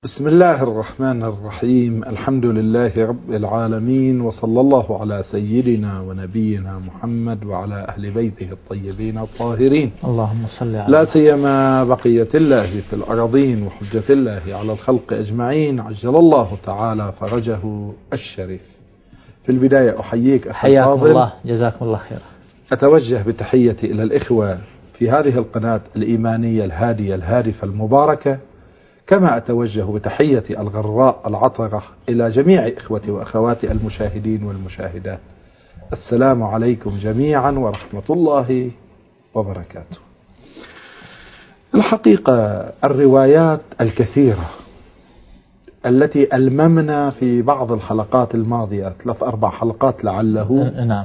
بسم الله الرحمن الرحيم. الحمد لله رب العالمين، وصلى الله على سيدنا ونبينا محمد وعلى أهل بيته الطيبين الطاهرين، اللهم صل على لا سيما بقية الله في الأراضين وحجة الله على الخلق أجمعين، عجل الله تعالى فرجه الشريف. في البداية أحييك أخي حياكم الفاضل، الله، جزاكم الله خيرا. أتوجه بتحيتي إلى الإخوة في هذه القناة الإيمانية الهادية الهادفة المباركة، كما أتوجه بتحيتي الغراء العطرة إلى جميع إخوتي وأخواتي المشاهدين والمشاهدات. السلام عليكم جميعا ورحمة الله وبركاته. الحقيقة الروايات الكثيرة التي ألممنا في بعض الحلقات الماضية 3-4 حلقات لعله، نعم،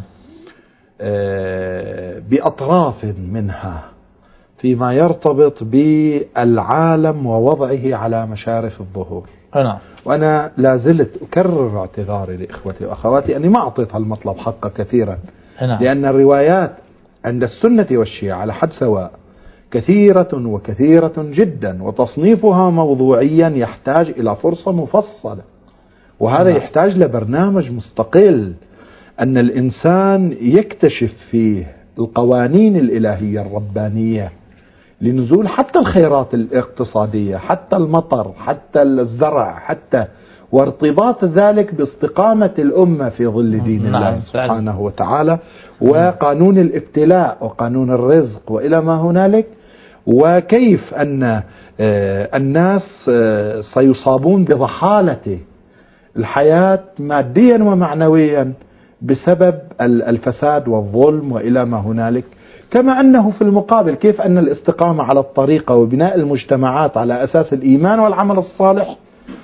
بأطراف منها فيما يرتبط بالعالم ووضعه على مشارف الظهور. نعم. وأنا لا زلت أكرر اعتذاري لإخوتي وأخواتي أني ما أعطيت هالمطلب حقه كثيرا، نعم. لأن الروايات عند السنة والشيعة على حد سواء كثيرة وكثيرة جدا، وتصنيفها موضوعيا يحتاج إلى فرصة مفصلة، وهذا نعم. يحتاج لبرنامج مستقل أن الإنسان يكتشف فيه القوانين الإلهية الربانية لنزول حتى الخيرات الاقتصادية، حتى المطر، حتى الزرع، حتى وارتباط ذلك باستقامة الأمة في ظل دين الله سبحانه وتعالى، وقانون الابتلاء وقانون الرزق وإلى ما هنالك، وكيف أن الناس سيصابون بضحالة الحياة ماديا ومعنويا بسبب الفساد والظلم وإلى ما هنالك، كما أنه في المقابل كيف أن الاستقامة على الطريقة وبناء المجتمعات على أساس الإيمان والعمل الصالح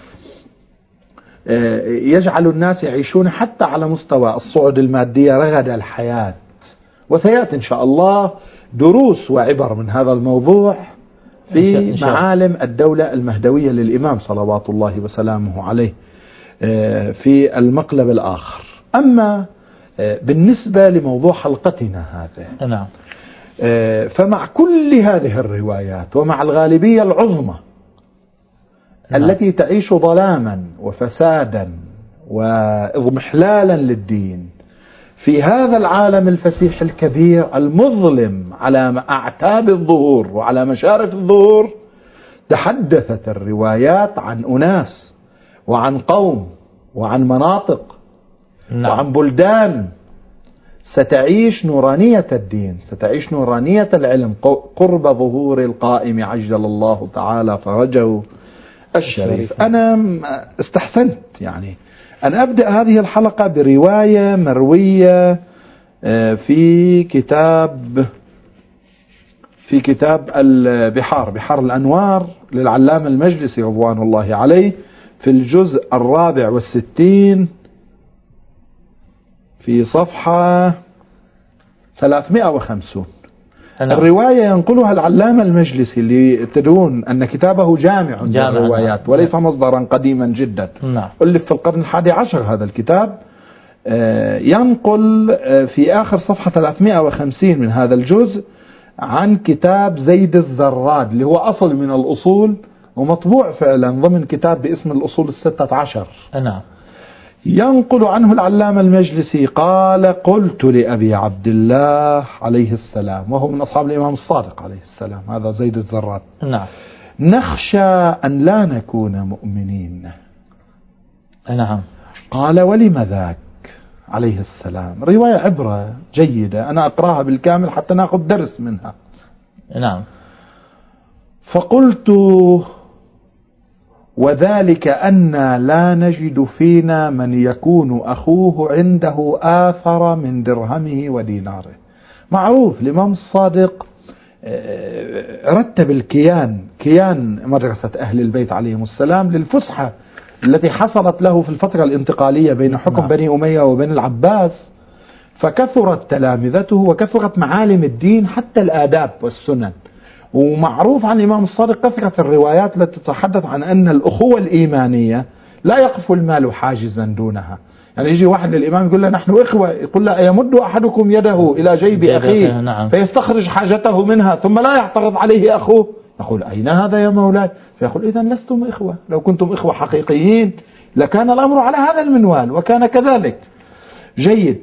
يجعل الناس يعيشون حتى على مستوى الصعود المادية رغد الحياة. وسيأتي إن شاء الله دروس وعبر من هذا الموضوع في معالم الدولة المهدوية للإمام صلوات الله وسلامه عليه في المقلب الآخر. أما بالنسبة لموضوع حلقتنا هذا، نعم، فمع كل هذه الروايات ومع الغالبية العظمى التي تعيش ظلاما وفسادا وإضمحلالا للدين في هذا العالم الفسيح الكبير المظلم على أعتاب الظهور وعلى مشارف الظهور، تحدثت الروايات عن أناس وعن قوم وعن مناطق وعن بلدان ستعيش نورانية الدين، ستعيش نورانية العلم قرب ظهور القائم عجل الله تعالى فرجه الشريف. أنا استحسنت يعني أن أبدأ هذه الحلقة برواية مروية في كتاب بحار الأنوار للعلامة المجلسي رضوان الله عليه، في الجزء 64 في صفحة 350. الرواية ينقلها العلامة المجلسي اللي تدرون أن كتابه جامع للروايات وليس مصدرا قديما جدا، ألف في القرن 11 هذا الكتاب. ينقل في آخر صفحة 350 من هذا الجزء عن كتاب زيد الزراد اللي هو أصل من الأصول ومطبوع فعلا ضمن كتاب باسم الأصول 16. نعم. ينقل عنه العلامة المجلسي قال: قلت لأبي عبد الله عليه السلام، وهو من أصحاب الإمام الصادق عليه السلام، هذا زيد الزراد، نعم، نخشى أن لا نكون مؤمنين. نعم. قال: ولم ذاك عليه السلام؟ رواية عبرة جيدة، أنا أقرأها بالكامل حتى نأخذ درس منها. نعم. فقلت: وذلك أن لا نجد فينا من يكون أخوه عنده آثر من درهمه وديناره. معروف الإمام الصادق رتب كيان مدرسة أهل البيت عليهم السلام للفسحة التي حصلت له في الفترة الانتقالية بين حكم بني أمية وبني العباس، فكثرت تلامذته وكثرت معالم الدين حتى الآداب والسنن. ومعروف عن الإمام الصادق كثرة الروايات التي تتحدث عن أن الأخوة الإيمانية لا يقف المال حاجزا دونها. يعني يجي واحد للإمام يقول له نحن إخوة، يقول له يمد أحدكم يده إلى جيب أخيه فيستخرج حاجته منها ثم لا يعترض عليه أخوه؟ نقول أين هذا يا مولاي؟ فيقول إذن لستم إخوة، لو كنتم إخوة حقيقيين لكان الأمر على هذا المنوال، وكان كذلك. جيد.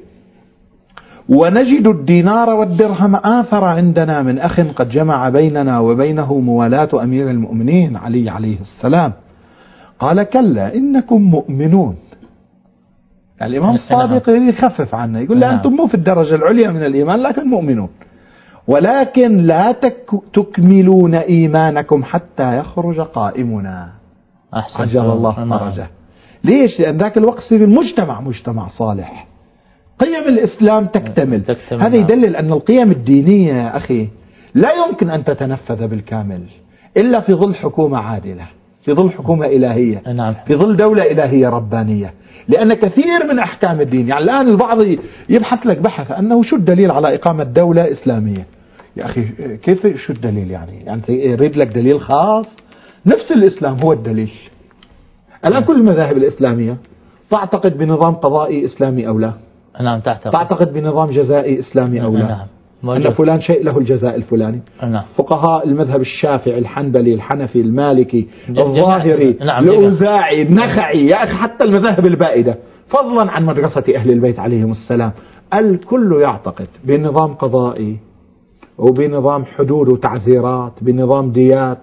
ونجد الدينار والدرهم آثر عندنا من أخ قد جمع بيننا وبينه موالاة أمير المؤمنين علي عليه السلام. قال كلا إنكم مؤمنون. يعني الإمام الصادق يخفف عنه، يقول لا أنتم مو في الدرجة العليا من الإيمان لكن مؤمنون، ولكن لا تكملون إيمانكم حتى يخرج قائمنا. عجل الله فرجه. ليش؟ لأن ذاك الوقت في المجتمع مجتمع صالح، قيم الإسلام تكتمل. هذا يدلل أن القيم الدينية يا أخي لا يمكن أن تتنفذ بالكامل إلا في ظل حكومة عادلة، في ظل حكومة إلهية، في ظل دولة إلهية ربانية. لأن كثير من أحكام الدين، يعني الآن البعض يبحث لك بحث أنه شو الدليل على إقامة دولة إسلامية. يا أخي كيف شو الدليل؟ يعني يريد لك دليل خاص؟ نفس الإسلام هو الدليل. الآن كل المذاهب الإسلامية تعتقد بنظام قضائي إسلامي أو لا؟ نعم تعتقد بنظام جزائي إسلامي أو لا؟ أن فلان شيء له الجزاء الفلاني. فقهاء المذهب الشافعي الحنبلي الحنفي المالكي الظاهري الأوزاعي النخعي، يا أخي حتى المذاهب البائدة فضلا عن مدرسة أهل البيت عليهم السلام، الكل يعتقد بنظام قضائي وبنظام حدود وتعزيرات، بنظام ديات،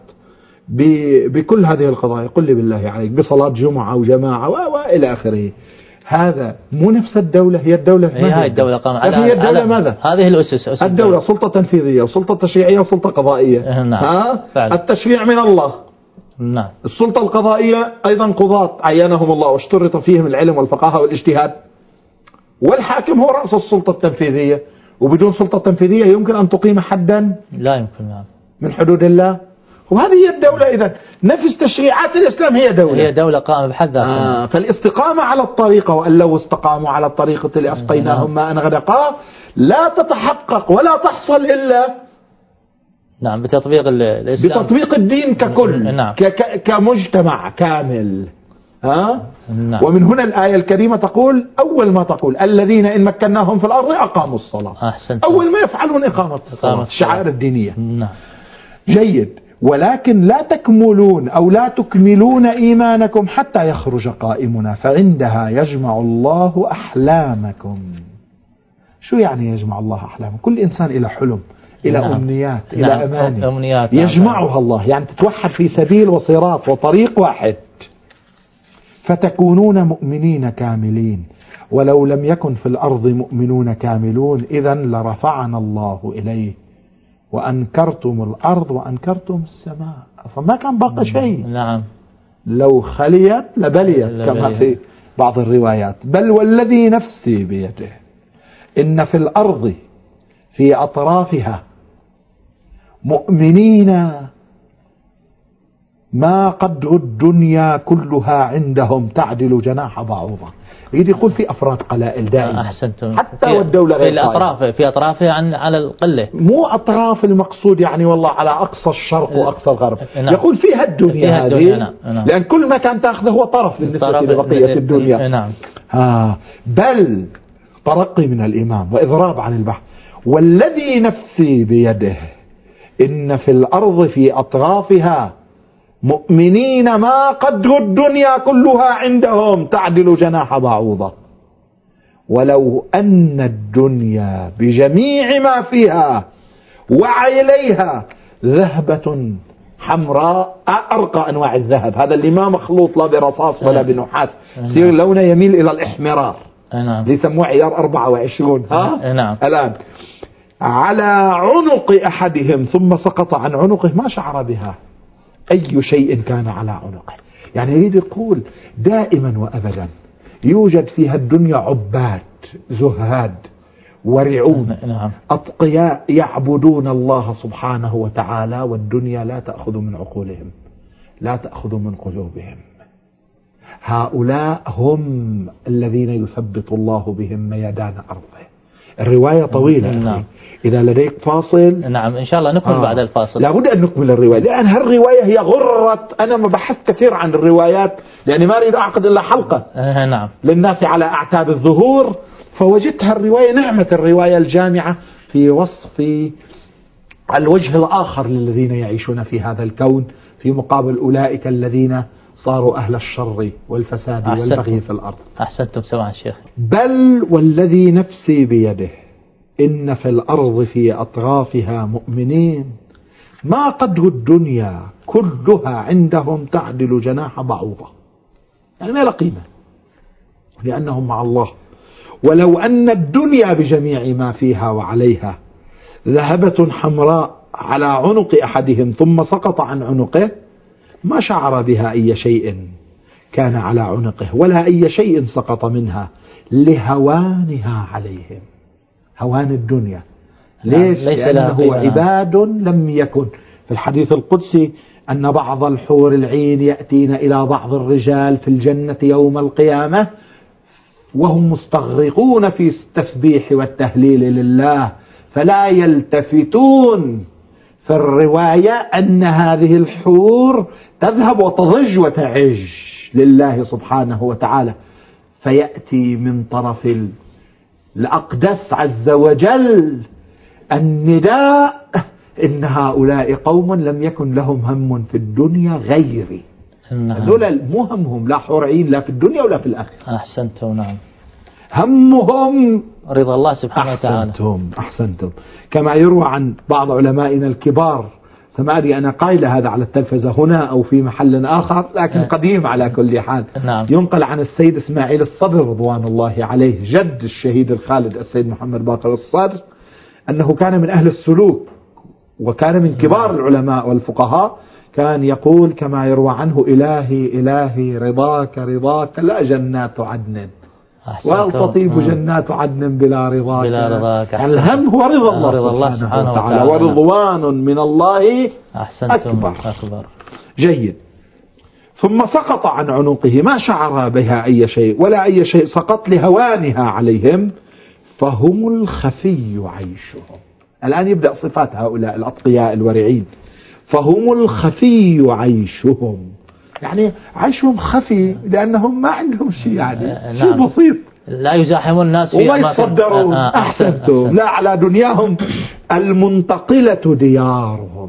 بكل هذه القضايا. قل لي بالله عليك بصلاة جمعة وجماعة وإلى آخره. هذا مو نفس الدولة؟ هي الدولة هي الدولة قام على هي الدولة ماذا؟ هذه الأسس. الدولة سلطة تنفيذية وسلطة تشريعية وسلطة قضائية. نعم. التشريع من الله. نعم. السلطة القضائية أيضا قضاة عينهم الله واشترط فيهم العلم والفقاهة والاجتهاد. والحاكم هو رأس السلطة التنفيذية، وبدون سلطة تنفيذية يمكن أن تقيم حدا؟ لا يمكن. نعم. من حدود الله. وهذه هي الدولة. إذن نفس تشريعات الإسلام هي دولة، هي دولة قائمة بحد ذاتها. فالاستقامة على الطريقة، وأن لو استقاموا على الطريقة اللي أسقيناهم ماء غدقا لا تتحقق ولا تحصل إلا بتطبيق الإسلام، بتطبيق الدين ككل. كمجتمع كامل. ومن هنا الآية الكريمة تقول أول ما تقول الذين إن مكناهم في الأرض أقاموا الصلاة. أول ما يفعلون إقامة الصلاة، الشعائر الدينية. جيد. ولكن لا تكملون أو لا تكملون إيمانكم حتى يخرج قائمنا فعندها يجمع الله أحلامكم. شو يعني يجمع الله أحلامكم؟ كل إنسان إلى حلم، إلى أمنيات، إلى أماني يجمعها الله، يعني تتوحد في سبيل وصراط وطريق واحد، فتكونون مؤمنين كاملين. ولو لم يكن في الأرض مؤمنون كاملون إذن لرفعنا الله إليه وأنكرتم الأرض وأنكرتم السماء. أصلا ما كان باقي شيء. لو خليت لبليت كما في بعض الروايات. بل والذي نفسي بيده إن في الأرض في أطرافها مؤمنين ما قدر الدنيا كلها عندهم تعدل جناح بعوضة. يقول في أفراد قلائل دائما. أحسنتم. حتى والدولة غير في أطرافها على القلة، مو أطراف المقصود يعني والله على أقصى الشرق وأقصى الغرب. يقول فيها الدنيا هذه. لأن كل ما كان تأخذه هو طرف بالنسبة لبقية الدنيا. بل ترقي من الإمام وإضراب عن البحث. والذي نفسي بيده إن في الأرض في أطرافها مؤمنين ما قدر الدنيا كلها عندهم تعدل جناح بعوضة ولو أن الدنيا بجميع ما فيها وعليها ذهبة حمراء، أرقى أنواع الذهب، هذا اللي ما مخلوط لا برصاص ولا بنحاس، يصير لونه يميل إلى الإحمرار، يسموه عيار 24. الآن على عنق أحدهم ثم سقط عن عنقه ما شعر بها أي شيء كان على عنقه. يعني يريد يقول دائما وأبدا يوجد فيها الدنيا عباد زهاد ورعون أتقياء يعبدون الله سبحانه وتعالى، والدنيا لا تأخذ من عقولهم، لا تأخذ من قلوبهم. هؤلاء هم الذين يثبت الله بهم ميدان أرضه. الرواية طويلة. إذا لديك فاصل إن شاء الله نكمل بعد الفاصل. لابد أن نكمل الرواية، لأن هالرواية هي غرة. أنا ما بحثت كثير عن الروايات لأني ما أريد أعقد إلا حلقة للناس على أعتاب الظهور، فوجدت هالرواية نعمة الرواية الجامعة في وصف الوجه الآخر للذين يعيشون في هذا الكون في مقابل أولئك الذين صاروا أهل الشر والفساد والبغي في الأرض. أحسنتم سماحة الشيخ. بل والذي نفسي بيده إن في الأرض في أطرافها مؤمنين ما قدر الدنيا كلها عندهم تعدل جناح بعوضة، يعني ما لا قيمة لأنهم مع الله. ولو أن الدنيا بجميع ما فيها وعليها ذهبة حمراء على عنق أحدهم ثم سقط عن عنقه ما شعر بها أي شيء كان على عنقه ولا أي شيء سقط منها لهوانها عليهم. هوان الدنيا ليش؟ لأنه عباد لم يكن. في الحديث القدسي أن بعض الحور العين يأتين إلى بعض الرجال في الجنة يوم القيامة وهم مستغرقون في التسبيح والتهليل لله فلا يلتفتون. في الرواية أن هذه الحور تذهب وتضج وتعج لله سبحانه وتعالى، فيأتي من طرف الأقدس عز وجل النداء إن هؤلاء قوم لم يكن لهم هم في الدنيا غيري. هذول مو همهم لا حور عين لا في الدنيا ولا في الآخرة. أحسنتم. نعم. همهم رضا الله سبحانه وتعالى. أحسنتم. كما يروى عن بعض علمائنا الكبار، سمعت أنا قايل هذا على التلفزة هنا أو في محل آخر لكن قديم على كل حال. نعم. ينقل عن السيد إسماعيل الصدر رضوان الله عليه جد الشهيد الخالد السيد محمد باقر الصدر أنه كان من أهل السلوك وكان من كبار العلماء والفقهاء. كان يقول كما يروى عنه إلهي إلهي رضاك رضاك لا جنات عدن والتطيب جنات عدن بلا رضاك. الهم هو رضا الله سبحانه وتعالى ورضوان من الله أكبر. جيد. ثم سقط عن عنقه ما شعر بها أي شيء ولا أي شيء سقط لهوانها عليهم فهم الخفي عيشهم. الآن يبدأ صفات هؤلاء الأتقياء الورعين. فهم الخفي عيشهم، يعني عيشهم خفي لأنهم ما عندهم شيء، يعني شيء بسيط لا يزاحمون الناس وما يتصدرون. أحسنتم. لا على دنياهم المنتقلة ديارهم.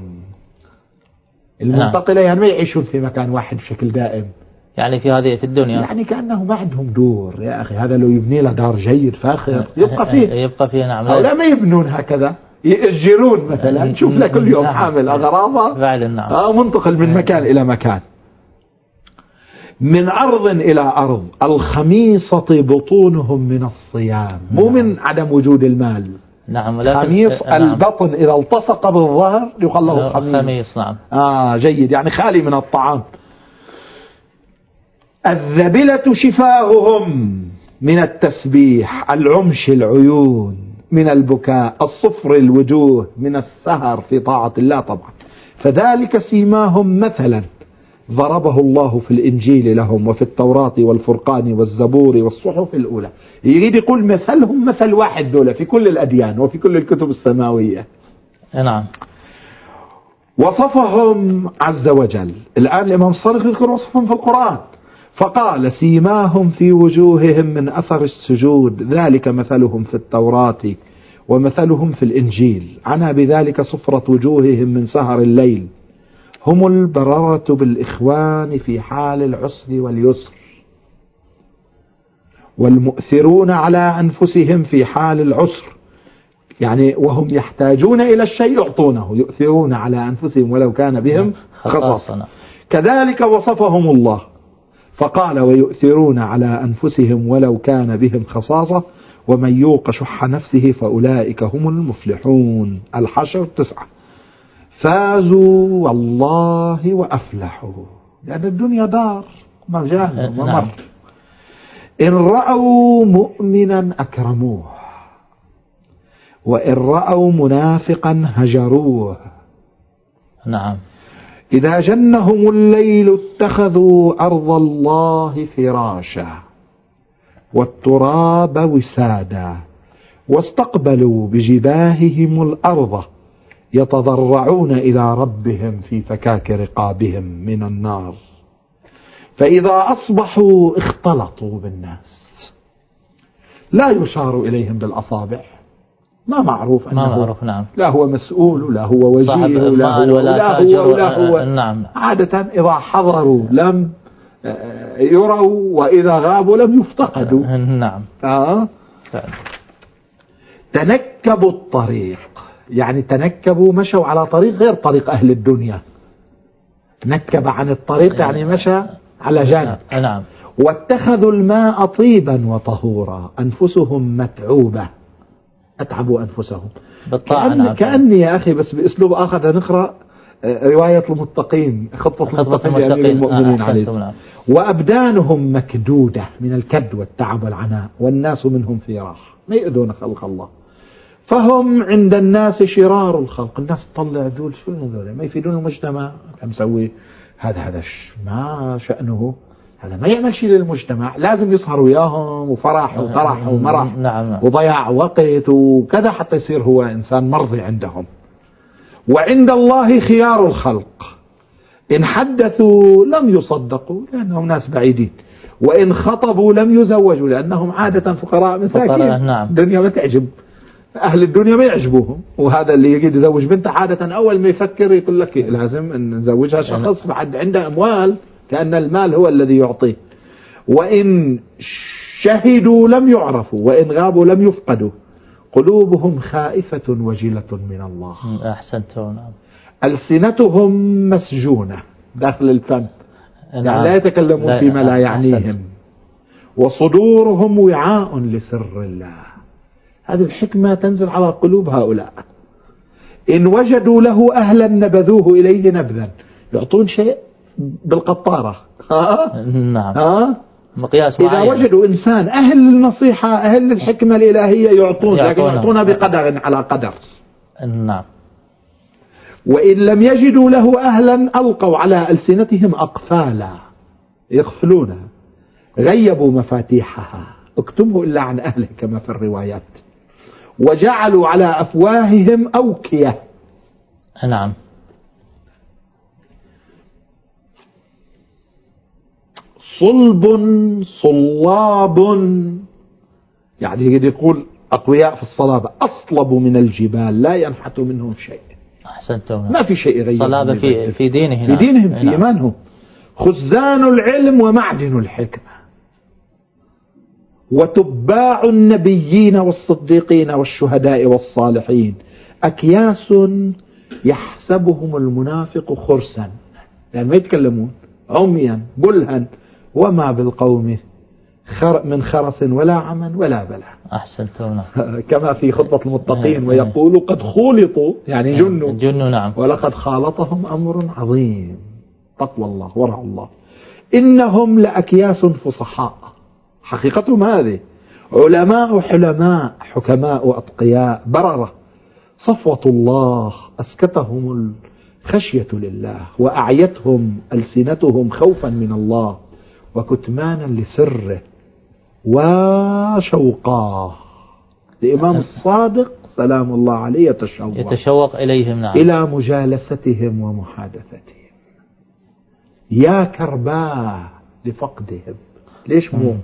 المنتقلة يعني ما يعيشون في مكان واحد بشكل دائم، يعني في هذه في الدنيا يعني كأنه ما عندهم دور. يا أخي هذا لو يبني له دار جيد فاخر يبقى فيه نعم. لا ما يبنون هكذا، يأجرون مثلا نشوف له كل يوم حامل أغراضه فعلا. نعم. منتقل من مكان إلى مكان، من أرض إلى أرض. الخميصة بطونهم من الصيام، مو من عدم وجود المال. نعم. خميص البطن إذا التصق بالظهر يقال له خميص. نعم. جيد، يعني خالي من الطعام. الذبلة شفاههم من التسبيح، العمش العيون من البكاء، الصفر الوجوه من السهر في طاعة الله طبعا. فذلك سيماهم مثلا ضربه الله في الإنجيل لهم وفي التوراة والفرقان والزبور والصحف الأولى. يريد يقول مثلهم مثل واحد دولة في كل الأديان وفي كل الكتب السماوية. نعم. وصفهم عز وجل. الآن الإمام الصادق يذكر وصفهم في القرآن فقال سيماهم في وجوههم من أثر السجود ذلك مثلهم في التوراة ومثلهم في الإنجيل عنا بذلك صفرة وجوههم من سهر الليل هم البررة بالإخوان في حال العسر واليسر والمؤثرون على أنفسهم في حال العسر، يعني وهم يحتاجون إلى الشيء يعطونه، يؤثرون على أنفسهم ولو كان بهم خصاصة. كذلك وصفهم الله فقال ويؤثرون على أنفسهم ولو كان بهم خصاصة ومن يوق شح نفسه فأولئك هم المفلحون. الحشر 9. فازوا والله وأفلحوا، لأن الدنيا دار مجال ومر. إن رأوا مؤمنا أكرموه وإن رأوا منافقا هجروه. نعم. إذا جنهم الليل اتخذوا أرض الله فراشا والتراب وسادا واستقبلوا بجباههم الأرض يتضرعون إلى ربهم في فكاك رقابهم من النار. فإذا أصبحوا اختلطوا بالناس لا يشار إليهم بالأصابع ما معروف أنه ما معروف. نعم. لا هو مسؤول ولا هو وزير ولا هو نعم. عادة إذا حضروا لم يروا وإذا غابوا لم يفتقدوا. نعم. تنكبوا الطريق، يعني تنكبوا مشوا على طريق غير طريق أهل الدنيا. نكب عن الطريق يعني مشى على جانب. نعم. واتخذوا الماء طيبا وطهورا، أنفسهم متعوبة، أتعبوا أنفسهم كأني يا أخي بس بأسلوب آخر نقرأ رواية المتقين، خطة المتقين لأمير المؤمنين عليه. وأبدانهم مكدودة من الكد والتعب والعناء، والناس منهم في راحة، ما يؤذون خلق الله، فهم عند الناس شرار الخلق. الناس تطلع ذول شو ذول ما يفيدون المجتمع، مسوي هذا ما شأنه، هذا ما يعمل شيء للمجتمع، لازم يسهر وياهم وفرح وطرح ومرح. نعم. وضياع وقت وكذا حتى يصير هو إنسان مرضي عندهم. وعند الله خيار الخلق، إن حدثوا لم يصدقوا لأنهم ناس بعيدين، وإن خطبوا لم يزوجوا لأنهم عادة فقراء مساكين. نعم. الدنيا ما تعجب أهل الدنيا، ما يعجبوهم. وهذا اللي يجي يزوج بنته عادة أول ما يفكر يقول لك لازم أن نزوجها شخص بعد عنده أموال، كأن المال هو الذي يعطيه. وإن شهدوا لم يعرفوا، وإن غابوا لم يفقدوا، قلوبهم خائفة وجلة من الله. أحسنتم. ألسنتهم مسجونة داخل الفم، يعني لا يتكلمون فيما لا يعنيهم. وصدورهم وعاء لسر الله. هذه الحكمة تنزل على قلوب هؤلاء. إن وجدوا له أهلا نبذوه إليه نبذا، يعطون شيء بالقطارة. نعم. مقياس إذا وجدوا إنسان أهل للنصيحة أهل للحكمة الإلهية يعطون، لكن يعطونها بقدر على قدر. نعم. وإن لم يجدوا له أهلا ألقوا على ألسنتهم أقفالا يقفلونها، غيبوا مفاتيحها، اكتمه إلا عن أهله كما في الروايات، وجعلوا على أفواههم أوكية. نعم. صلب صلاب، يعني يقول أقوياء في الصلابة، أصلب من الجبال لا ينحت منهم شيء. أحسنتم. ما في شيء غير صلابة في دينهم، في دينهم، في إيمانهم. خزان العلم ومعدن الحكمة، وتباع النبيين والصديقين والشهداء والصالحين، أكياس يحسبهم المنافق خرسا، يعني ما يتكلمون، عميا بلها، وما بالقوم من خرس ولا عمى ولا بلا. أحسنتم. كما في خطبة المتقين، ويقول قد خولطوا يعني جنوا. نعم. ولقد خالطهم أمر عظيم، تقوى الله ورع الله. إنهم لأكياس فصحاء، حقيقتهم هذه، علماء حلماء، حكماء أتقياء، بررة، صفوة الله أسكتهم الخشية لله، وأعيتهم ألسنتهم خوفا من الله وكتمانا لسره وشوقاه. الإمام الصادق سلام الله عليه يتشوق إليهم. نعم. إلى مجالستهم ومحادثتهم، يا كرباه لفقدهم. ليش مو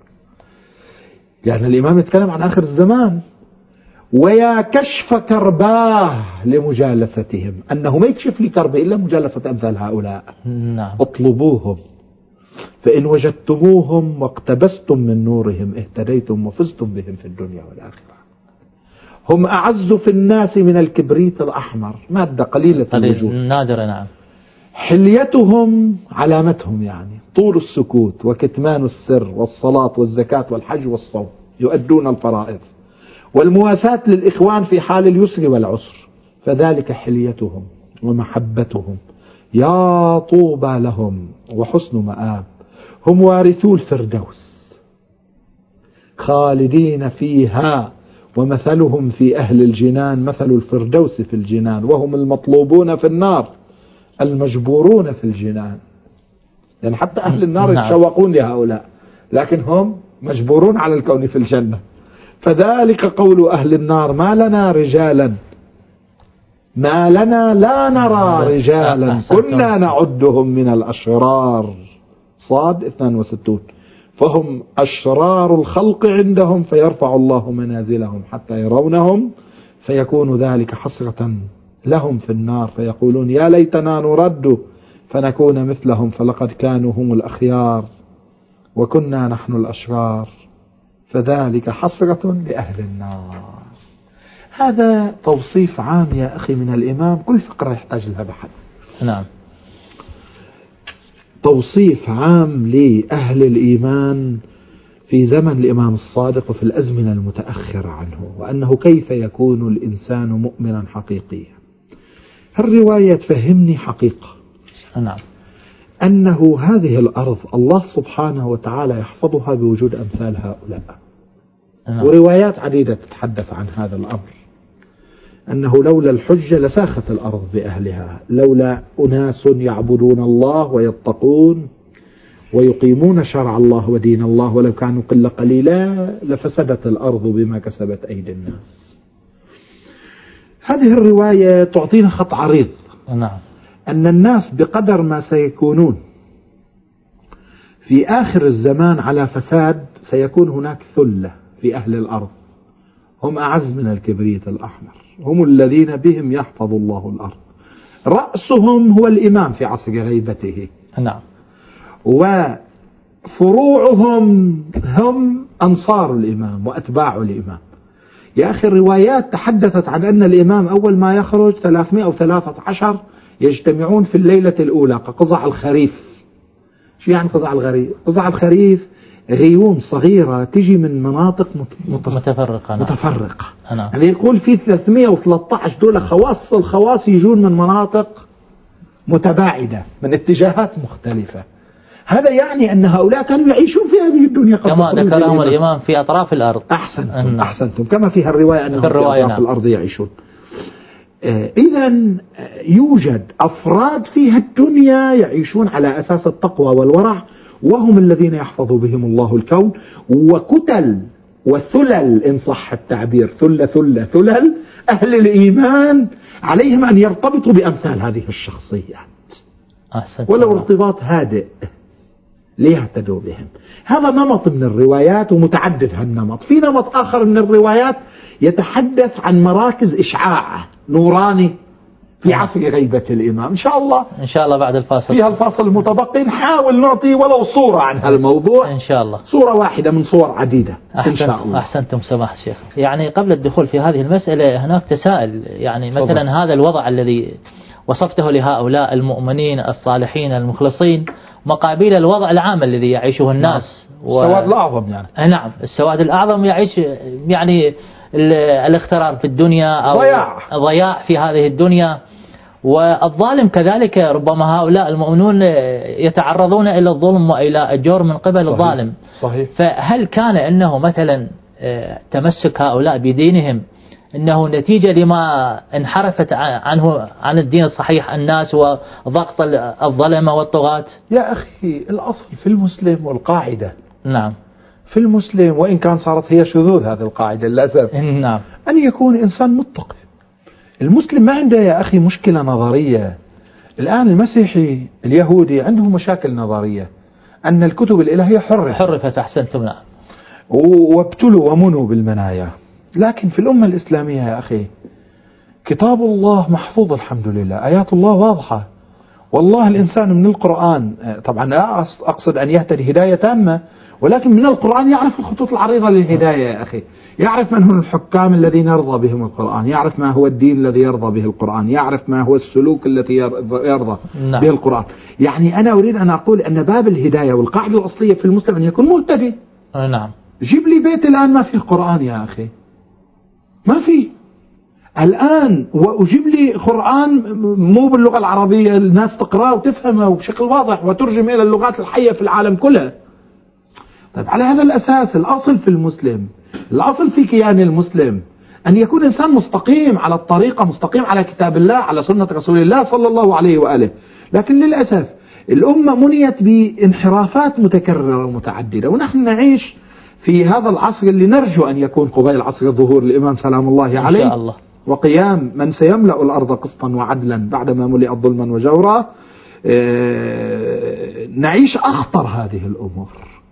يعني الإمام يتكلم عن آخر الزمان، ويا كشف كرباه لمجالستهم، أنه ما يكشف لي كربه إلا مجالسة أمثال هؤلاء. نعم. اطلبوهم فإن وجدتموهم واقتبستم من نورهم اهتديتم وفزتم بهم في الدنيا والآخرة. هم أعز في الناس من الكبريت الأحمر، مادة قليلة الوجود نادرة. نعم. حليتهم علامتهم يعني طول السكوت وكتمان السر، والصلاة والزكاة والحج والصوم، يؤدون الفرائض، والمواساة للإخوان في حال اليسر والعسر، فذلك حليتهم ومحبتهم. يا طوبى لهم وحسن مآب، هم وارثو الفردوس خالدين فيها، ومثلهم في أهل الجنان مثل الفردوس في الجنان، وهم المطلوبون في النار المجبورون في الجنان. يعني حتى أهل النار يتشوقون لهؤلاء، لكن هم مجبورون على الكون في الجنة. فذلك قول أهل النار ما لنا رجالا، ما لنا لا نرى رجالا كنا نعدهم من الأشرار. صاد 62. فهم أشرار الخلق عندهم، فيرفع الله منازلهم حتى يرونهم فيكون ذلك حسرة لهم في النار، فيقولون يا ليتنا نرد فنكون مثلهم فلقد كانوا هم الأخيار وكنا نحن الأشرار فذلك حسرة لأهل النار. هذا توصيف عام يا أخي من الإمام، كل فقرة يحتاج لها بحث. نعم. توصيف عام لأهل الإيمان في زمن الإمام الصادق وفي الأزمنة المتأخرة عنه، وأنه كيف يكون الإنسان مؤمنا حقيقيا. الرواية تفهمني حقيقة، نعم، أنه هذه الأرض الله سبحانه وتعالى يحفظها بوجود أمثال هؤلاء. نعم. وروايات عديدة تتحدث عن هذا الأمر، أنه لولا الحجة لساخت الأرض بأهلها، لولا أناس يعبدون الله ويتقون ويقيمون شرع الله ودين الله ولو كانوا قلة قليلا لفسدت الأرض بما كسبت أيدي الناس. هذه الرواية تعطينا خط عريض، نعم، أن الناس بقدر ما سيكونون في آخر الزمان على فساد سيكون هناك ثلة في أهل الأرض هم أعز من الكبريت الأحمر، هم الذين بهم يحفظ الله الأرض. رأسهم هو الإمام في عصر غيبته، نعم، وفروعهم هم أنصار الإمام وأتباع الإمام. يا أخي الروايات تحدثت عن أن الإمام أول ما يخرج 313 يجتمعون في الليلة الأولى كقزع الخريف. شو يعني قزع الخريف؟ قزع الخريف غيوم صغيرة تجي من مناطق متفرقة. متفرقة. نعم. يعني يقول في 313 دول خواص، الخواص يجون من مناطق متباعدة من اتجاهات مختلفة. هذا يعني أن هؤلاء كانوا يعيشون في هذه الدنيا كما ذكرهم الإمام في أطراف الأرض. أحسنتم كما فيها الرواية أنهم في أطراف الأرض يعيشون. إذا يوجد أفراد فيها الدنيا يعيشون على أساس التقوى والورع، وهم الذين يحفظ بهم الله الكون. وكتل وثلل إن صح التعبير، ثلل أهل الإيمان عليهم أن يرتبطوا بأمثال هذه الشخصيات، ولو ارتباط هادئ ليهتدوا بهم. هذا نمط من الروايات ومتعدد هالنمط. في نمط آخر من الروايات يتحدث عن مراكز إشعاع نوراني في عصر غيبة الإمام. إن شاء الله بعد الفاصل، فيها الفاصل المتبقي نحاول نعطي ولو صورة عن هالموضوع، إن شاء الله صورة واحدة من صور عديدة. إن شاء الله. أحسنتم سماحة الشيخ. يعني قبل الدخول في هذه المسألة هناك تساؤل، يعني مثلا هذا الوضع الذي وصفته لهؤلاء المؤمنين الصالحين المخلصين مقابل الوضع العام الذي يعيشه الناس، السواد الأعظم يعني. نعم، السواد الأعظم يعيش يعني الاغترار في الدنيا أو ضياع في هذه الدنيا، والظالم كذلك. ربما هؤلاء المؤمنون يتعرضون إلى الظلم وإلى الجور من قبل الظالم. صحيح. فهل كان أنه مثلا تمسك هؤلاء بدينهم أنه نتيجة لما انحرفت عنه عن الدين الصحيح الناس وضغط الظلمة والطغاة؟ يا أخي الأصل في المسلم والقاعدة، نعم، في المسلم وإن كان صارت هي شذوذ هذه القاعدة للأسف، نعم، أن يكون إنسان متقي. المسلم ما عنده يا أخي مشكلة نظرية. الآن المسيحي اليهودي عنده مشاكل نظرية، أن الكتب الإلهية حرفت. أحسنتم. نعم. وابتلوا ومنوا بالمنايا. لكن في الأمة الإسلامية يا أخي كتاب الله محفوظ الحمد لله، آيات الله واضحة. والله الإنسان من القرآن، طبعا لا أقصد أن يهتدي هداية تامة، ولكن من القرآن يعرف الخطوط العريضة للهداية يا أخي. يعرف من هم الحكام الذين يرضى بهم القرآن، يعرف ما هو الدين الذي يرضى به القرآن، يعرف ما هو السلوك التي يرضى به القرآن. يعني أنا أريد أن أقول أن باب الهداية والقاعدة الأصلية في المسلم أن يكون مهتدي. نعم. جيب لي بيت الآن ما فيه قرآن يا أخي، ما فيه الآن، وأجيب لي قرآن مو باللغة العربية الناس تقرأه وتفهمه بشكل واضح وترجم إلى اللغات الحية في العالم كله. طيب على هذا الأساس الأصل في المسلم، الأصل في كيان المسلم أن يكون إنسان مستقيم على الطريقة، مستقيم على كتاب الله، على سنة رسول الله صلى الله عليه وآله. لكن للأسف الأمة منيت بانحرافات متكررة ومتعددة، ونحن نعيش في هذا العصر اللي نرجو أن يكون قبيل عصر ظهور الإمام سلام الله عليه إن شاء الله، وقيام من سيملأ الأرض قسطا وعدلا بعدما ملئت ظلما وجورا. نعيش أخطر هذه الأمور.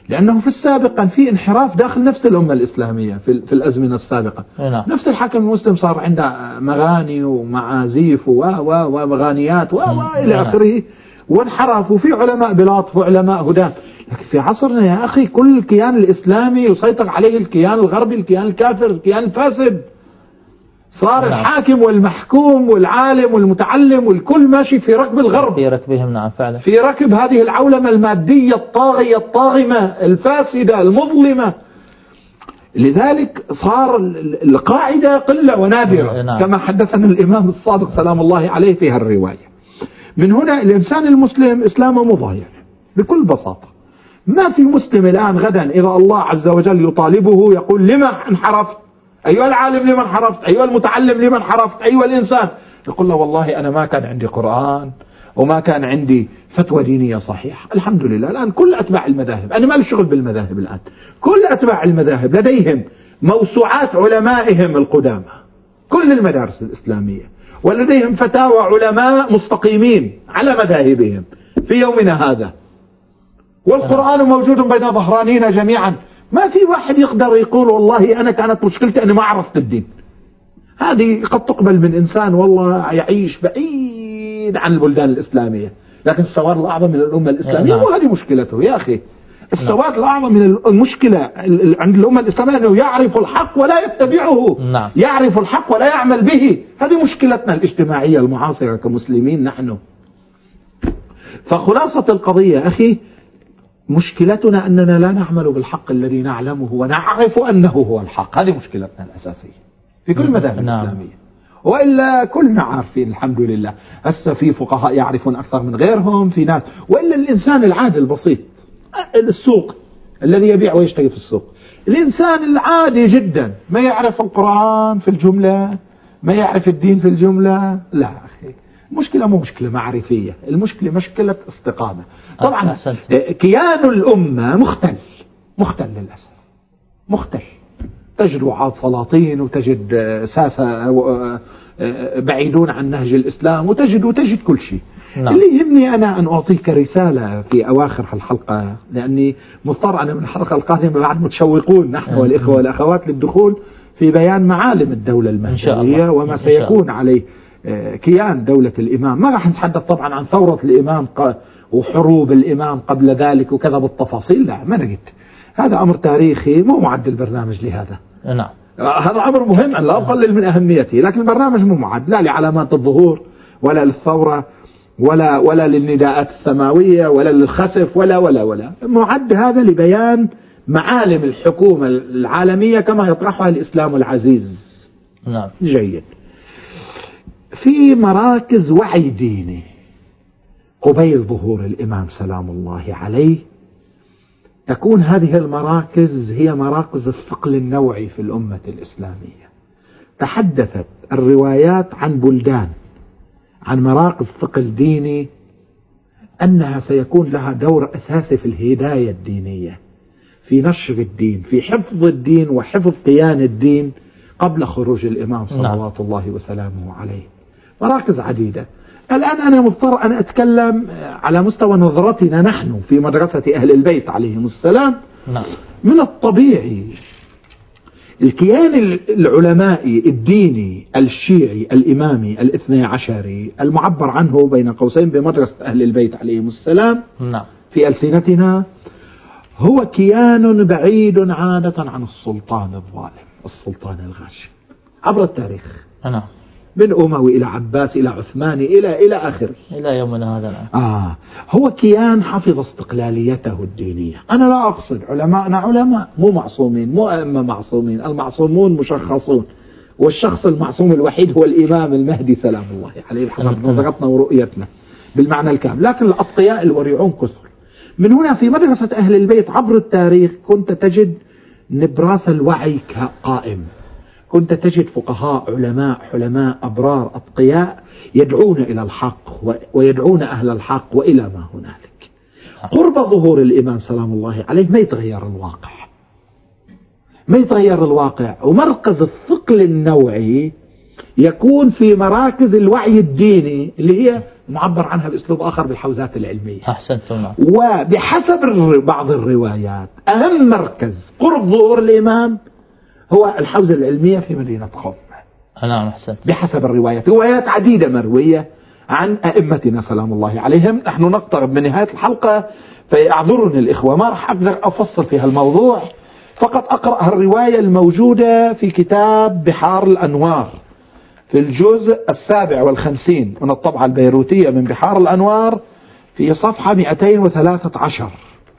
لأنه في السابق كان في انحراف داخل نفس الأمة الإسلامية في الأزمنة السابقة. نفس الحاكم المسلم صار عنده مغاني ومعازيف ومغانيات إلى آخره، وانحرفوا في علماء بلاطف وعلماء هداة. لكن في عصرنا يا أخي كل الكيان الإسلامي يسيطر عليه الكيان الغربي، الكيان الكافر، الكيان الفاسد. صار الحاكم والمحكوم والعالم والمتعلم والكل ماشي في ركب الغرب، في ركبهم. نعم فعلا، في ركب هذه العولمة المادية الطاغية الطاغمة الفاسدة المظلمة. لذلك صار القاعدة قلة ونادرة كما حدثنا الإمام الصادق سلام الله عليه في هالرواية. من هنا الإنسان المسلم إسلامه مضايع بكل بساطة. ما في مسلم الآن غدا إذا الله عز وجل يطالبه يقول لما انحرفت أيها العالم، لما انحرفت أيها المتعلم، لما انحرفت أيها الإنسان، يقول له والله أنا ما كان عندي قرآن وما كان عندي فتوى دينية صحيحة. الحمد لله الآن كل أتباع المذاهب، أنا ما لي شغل بالمذاهب الآن، كل أتباع المذاهب لديهم موسوعات علمائهم القدامى، كل المدارس الإسلامية، ولديهم فتاوى علماء مستقيمين على مذاهبهم في يومنا هذا، والقرآن موجود بين ظهرانينا جميعا. ما في واحد يقدر يقول والله أنا كانت مشكلتي أنا ما عرفت الدين. هذه قد تقبل من إنسان والله يعيش بعيد عن البلدان الإسلامية، لكن السواد الأعظم من الأمة الإسلامية وهذه مشكلته يا أخي. السواد الأعظم من المشكلة عند الأمة الإسلامية أنه يعرف الحق ولا يتبعه، يعرف الحق ولا يعمل به. هذه مشكلتنا الاجتماعية المعاصرة كمسلمين نحن. فخلاصة القضية أخي، مشكلتنا أننا لا نعمل بالحق الذي نعلمه ونعرف أنه هو الحق. هذه مشكلتنا الأساسية في كل مذاهب الإسلامية، وإلا كلنا عارفين الحمد لله. هسه في فقهاء يعرفون أكثر من غيرهم، في ناس، وإلا الإنسان العادي البسيط، السوق الذي يبيع ويشتري في السوق، الإنسان العادي جدا ما يعرف القرآن في الجملة، ما يعرف الدين في الجملة. لا أخي، المشكلة مو مشكلة معرفية، المشكلة مشكلة استقامة. طبعا كيان الأمة مختل للأسف، مختل. تجد وعاظ سلاطين، وتجد ساسة بعيدون عن نهج الإسلام، وتجد كل شيء. اللي يهمني أنا أن أعطيك رسالة في أواخر الحلقة، لأني مضطر أنا من الحلقة القادمة بعد متشوقون نحن والإخوة والأخوات للدخول في بيان معالم الدولة المهدوية وما سيكون عليه كيان دولة الإمام. ما راح نتحدث طبعا عن ثورة الإمام وحروب الإمام قبل ذلك وكذا بالتفاصيل، لا ما نجد، هذا أمر تاريخي مو معد البرنامج لهذا. نعم، هذا أمر مهم أن لا أقلل من أهميته، لكن البرنامج مو معد لا لعلامات الظهور ولا للثورة ولا للنداءات السماوية ولا للخسف ولا معد هذا لبيان معالم الحكومة العالمية كما يطرحها الإسلام العزيز. نعم، جيد. في مراكز وعي ديني قبيل ظهور الإمام سلام الله عليه، تكون هذه المراكز هي مراكز الثقل النوعي في الأمة الإسلامية. تحدثت الروايات عن بلدان، عن مراكز ثقل ديني، أنها سيكون لها دور أساسي في الهداية الدينية، في نشر الدين، في حفظ الدين وحفظ كيان الدين قبل خروج الإمام صلوات الله وسلامه عليه. مراكز عديدة. الآن أنا مضطر أن أتكلم على مستوى نظرتنا نحن في مدرسة أهل البيت عليهم السلام. من الطبيعي الكيان العلمائي الديني الشيعي الإمامي الاثني عشري المعبر عنه بين قوسين بمدرسة أهل البيت عليهم السلام في ألسنتنا، هو كيان بعيد عادة عن السلطان الظالم، السلطان الغاشم عبر التاريخ، من أموي إلى عباس إلى عثماني إلى آخره إلى يومنا هذا. هو كيان حفظ استقلاليته الدينية. أنا لا أقصد علماءنا علماء مو معصومين، مو أئمة معصومين، المعصومون مشخصون، والشخص المعصوم الوحيد هو الإمام المهدي سلام الله عليه بحسب نظرتنا ورؤيتنا بالمعنى الكامل، لكن الأتقياء الورعون كثر. من هنا في مدرسة أهل البيت عبر التاريخ كنت تجد نبراس الوعي قائم، كنت تجد فقهاء علماء حلماء أبرار أتقياء يدعون إلى الحق ويدعون أهل الحق وإلى ما هنالك. قرب ظهور الإمام سلام الله عليه ما يتغير الواقع، ما يتغير الواقع، ومركز الثقل النوعي يكون في مراكز الوعي الديني اللي هي معبر عنها بأسلوب آخر بالحوزات العلمية. أحسنتم. وبحسب بعض الروايات أهم مركز قرب ظهور الإمام هو الحوزة العلمية في مدينة قم. نعم أحسنت. بحسب الروايات، روايات عديدة مروية عن أئمتنا سلام الله عليهم. نحن نقترب من نهاية الحلقة فيعذرني الإخوة، ما راح أقدر أفصل في هالموضوع، فقط أقرأ الرواية الموجودة في كتاب بحار الأنوار في الجزء 57 من الطبعة البيروتية من بحار الأنوار في صفحة 213.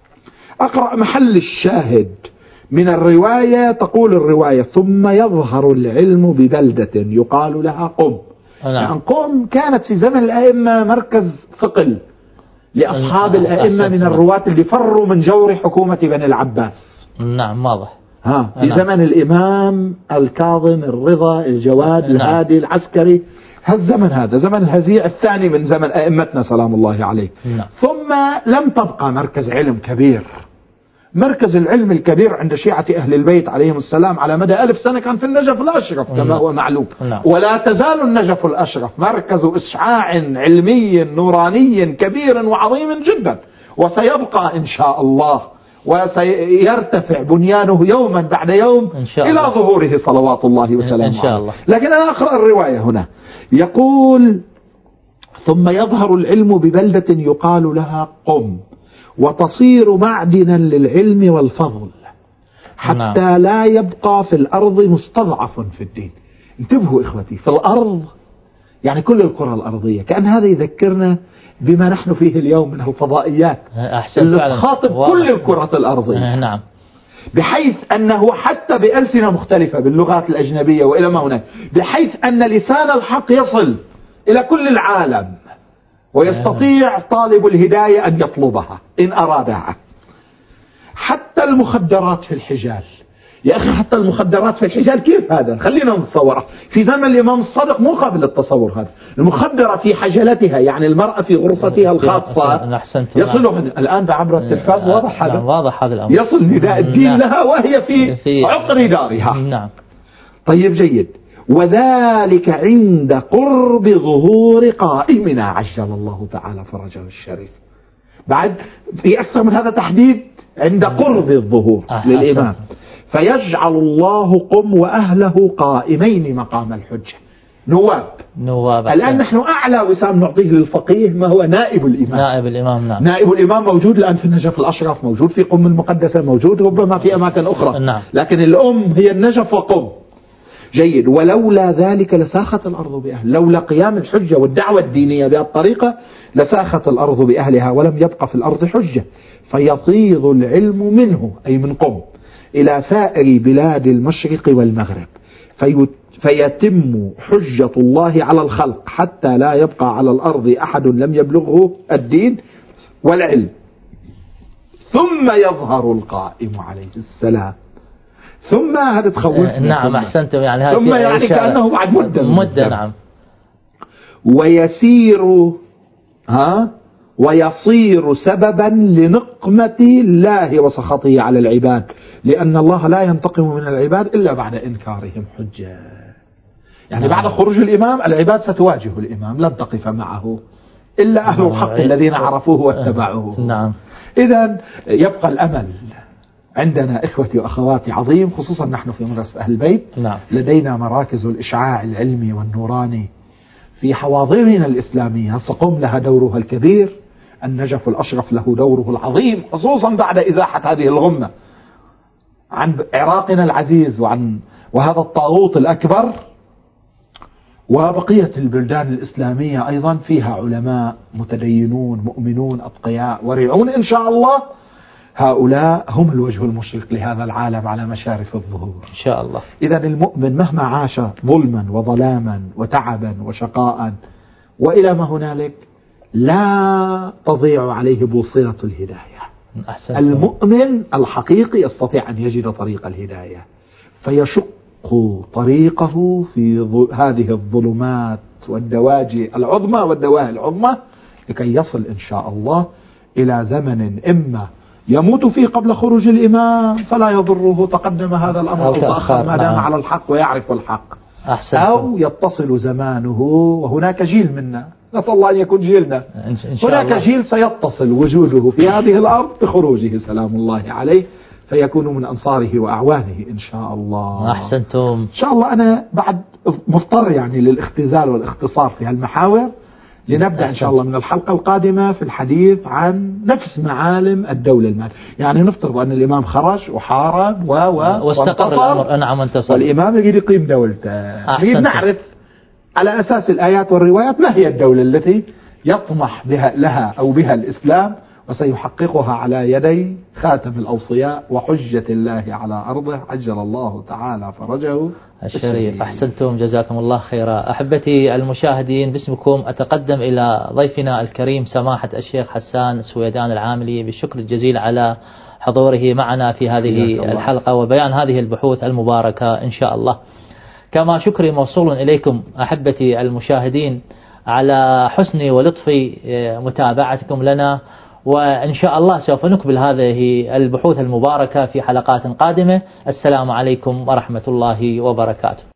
أقرأ محل الشاهد من الرواية. تقول الرواية: ثم يظهر العلم ببلدة يقال لها قم. يعني قم كانت في زمن الأئمة مركز ثقل لأصحاب الأئمة من الرواة اللي فروا من جور حكومة بني العباس. نعم واضح. في زمن الإمام الكاظم الرضا الجواد الهادي العسكري، هالزمن هذا زمن الهزيع الثاني من زمن أئمتنا سلام الله عليه. ثم لم تبقى مركز علم كبير. مركز العلم الكبير عند شيعة أهل البيت عليهم السلام على مدى 1000 سنة كان في النجف الأشرف كما هو معلوم. ولا تزال النجف الأشرف مركز إسعاع علمي نوراني كبير وعظيم جدا، وسيبقى إن شاء الله، وسيرتفع بنيانه يوما بعد يوم إلى ظهوره صلوات الله وسلامه إن شاء الله. لكن أنا أقرأ الرواية هنا. يقول: ثم يظهر العلم ببلدة يقال لها قم، وتصير معدنا للعلم والفضل، حتى لا يبقى في الأرض مستضعف في الدين. انتبهوا إخوتي، في الأرض يعني كل الكرة الأرضية. كأن هذا يذكرنا بما نحن فيه اليوم من الفضائيات اللي تخاطب كل الكرة الأرضية. نعم. بحيث أنه حتى بألسنة مختلفة باللغات الأجنبية وإلى ما هناك، بحيث أن لسان الحق يصل إلى كل العالم، ويستطيع طالب الهداية أن يطلبها إن أرادها. حتى المخدرات في الحجاز يا أخي، حتى المخدرات في الحجاز كيف هذا؟ خلينا نتصوره في زمن الإمام الصادق، مو قابل للتصور هذا. المخدرة في حجلتها، يعني المرأة في غرفتها الخاصة يصلها الآن عبر التلفاز. واضح هذا؟ واضح هذا الأمر. يصل نداء الدين لها وهي في عقر دارها. نعم. طيب جيد. وذلك عند قرب ظهور قائمنا عجل الله تعالى فرجه الشريف. بعد في أكثر من هذا تحديد، عند قرب الظهور للإمام. فيجعل الله قم وأهله قائمين مقام الحجة، نواب. الآن نحن أعلى وسام نعطيه للفقيه ما هو نائب الإمام. نعم. نائب الإمام موجود الآن في النجف الأشرف، موجود في قم المقدسة، موجود ربما في أماكن أخرى. نعم. لكن الأم هي النجف وقم. جيد. ولولا ذلك لساخت الأرض بأهل، لولا قيام الحجة والدعوة الدينية بهذه الطريقة لساخت الأرض بأهلها ولم يبقى في الأرض حجة. فيطيض العلم منه أي من قم إلى سائر بلاد المشرق والمغرب، فيتم حجة الله على الخلق حتى لا يبقى على الأرض أحد لم يبلغه الدين والعلم. ثم يظهر القائم عليه السلام. ثم هذا تخوفنا. نعم أحسنتم. يعني ثم يعني كأنه بعد مدة. نعم. ويصير سببا لنقمة الله وسخطه على العباد، لأن الله لا ينتقم من العباد إلا بعد إنكارهم حجة. يعني بعد خروج الإمام العباد ستواجه الإمام، لن تقف معه إلا أهل الحق الذين عرفوه واتبعوه. نعم. إذن يبقى الأمل عندنا إخوتي وأخواتي عظيم، خصوصا نحن في مدرسة أهل البيت. نعم. لدينا مراكز الإشعاع العلمي والنوراني في حواضرنا الإسلامية. صقم لها دورها الكبير، النجف الأشرف له دوره العظيم، خصوصا بعد إزاحة هذه الغمة عن عراقنا العزيز وهذا الطاغوت الأكبر. وبقية البلدان الإسلامية أيضا فيها علماء متدينون مؤمنون أتقياء ورعون إن شاء الله. هؤلاء هم الوجه المشرق لهذا العالم على مشارف الظهور إن شاء الله. إذا المؤمن مهما عاش ظلما وظلاما وتعبا وشقاء وإلى ما هنالك لا تضيع عليه بوصلة الهداية. المؤمن الحقيقي يستطيع أن يجد طريق الهداية، فيشق طريقه في هذه الظلمات والدواجي العظمى والدواهي العظمى لكي يصل إن شاء الله إلى زمن إما يموت فيه قبل خروج الإمام فلا يضره تقدم هذا الأمر أو تأخر ما دام على الحق ويعرف الحق، أو يتصل زمانه وهناك جيل منا، نسأل الله أن يكون جيلنا، هناك جيل سيتصل وجوده في هذه الأرض بخروجه سلام الله عليه، فيكون من أنصاره وأعوانه إن شاء الله. أحسنتم. إن شاء الله أنا بعد مضطر يعني للاختزال والاختصار في هالمحاور، لنبدأ إن شاء الله من الحلقة القادمة في الحديث عن نفس معالم الدولة المالية. يعني نفترض أن الإمام خرج وحارب واستقر الأمر، نعم انتصر، والإمام يجي يقيم دولته، نريد نعرف على أساس الآيات والروايات ما هي الدولة التي يطمح لها أو بها الإسلام وسيحققها على يدي خاتم الأوصياء وحجة الله على أرضه، عجل الله تعالى فرجه الشريف. أحسنتم، جزاكم الله خيرا. أحبتي المشاهدين، باسمكم أتقدم إلى ضيفنا الكريم سماحة الشيخ حسان السويدان العاملي بالشكر الجزيل على حضوره معنا في هذه الحلقة وبيان هذه البحوث المباركة إن شاء الله. كما شكري موصول إليكم أحبتي المشاهدين على حسن ولطف متابعتكم لنا، وإن شاء الله سوف نكمل هذه البحوث المباركة في حلقات قادمة. السلام عليكم ورحمة الله وبركاته.